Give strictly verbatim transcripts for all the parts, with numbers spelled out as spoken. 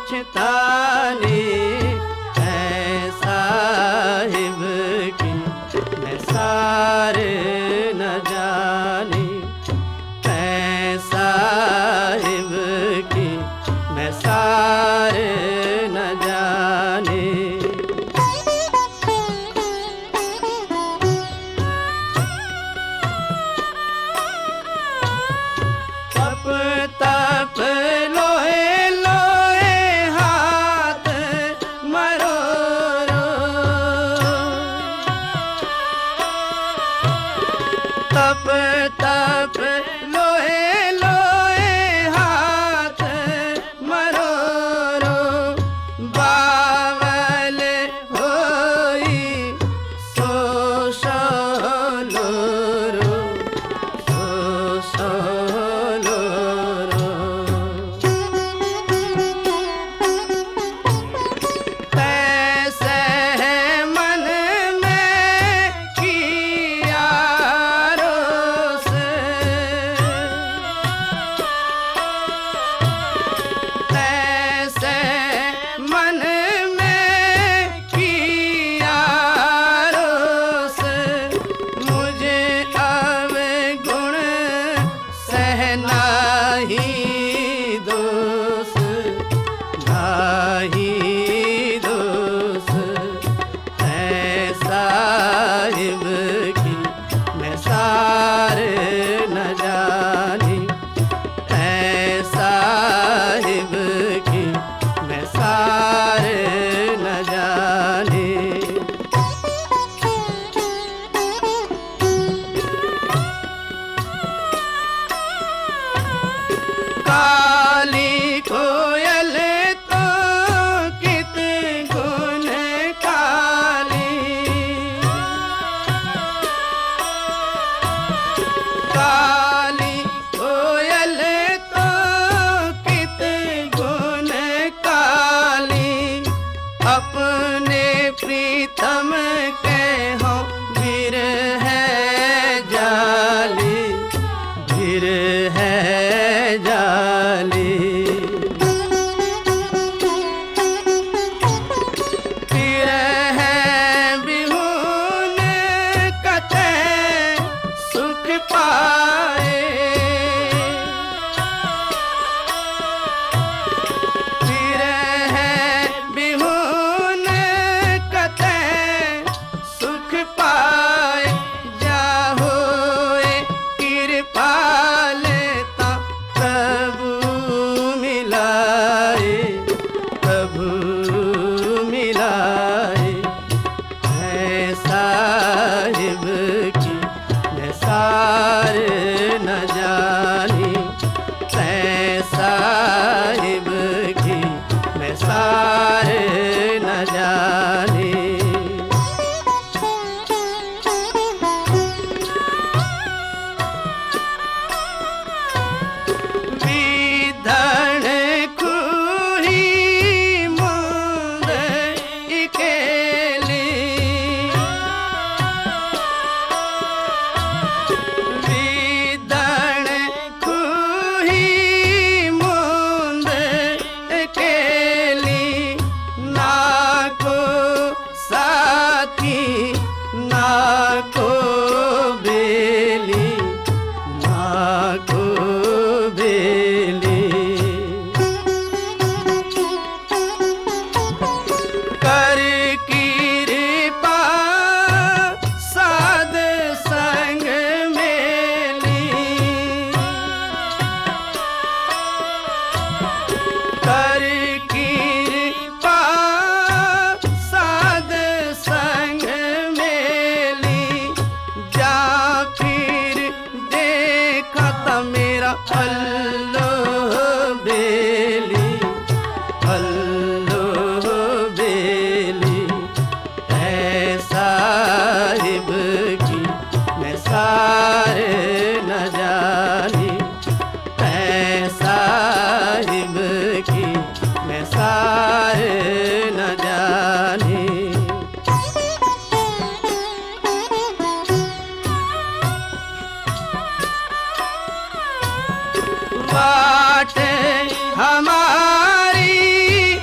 पछतानी है साहिब की मैं सारे न जानी, है साहिब की मैं सारे न जानी। तप तप लोहे लोहे हाथ मरोरो, तप तप लोहे लोहे हाथ मरोरो, बावल होई सो सोलोरो, सो सोलोरो। तैसे मन में किया रोष, तैसे मन में किया रोष, मुझे अवगुण सहना ही दोष, नाही दोष, है साहिब की मैं सारे न जानी, है साहिब की मैं सारे न जानी। काली कोयल तो कित गुण काली, काली कोयल तो कित गुण काली, अपने प्रीतम के हो वीर है जाली, वीर है जाली। फिर है बिहुन कते सुख पाए, फिर है बिहुन कते सुख पाए, जाहोए कृपालता प्रभु मिलाए, प्रभु मिलाए, है साहिब की मैं सारे न जानी, है साहिब की मैं सारे न जानी। विधण खूही मुंद इकेली, विधण खूही मुंद इकेली, ना को साथी ना को बेली, ना को बेली। कर कृपा साध संग मेली, कर कृपा साध संग मेली, जा फिर देखा था मेरा अल्लो बेली, अल्लो बेली, है साहिब की मैं सारे न जानी, है साहिब की मैं सारे न जानी। बाट हमारी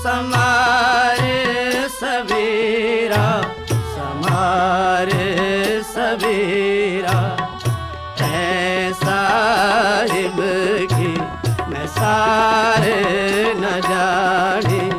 समारे सवेरा, समारे सवेरा, है साहिब की मैं सारे न जाने।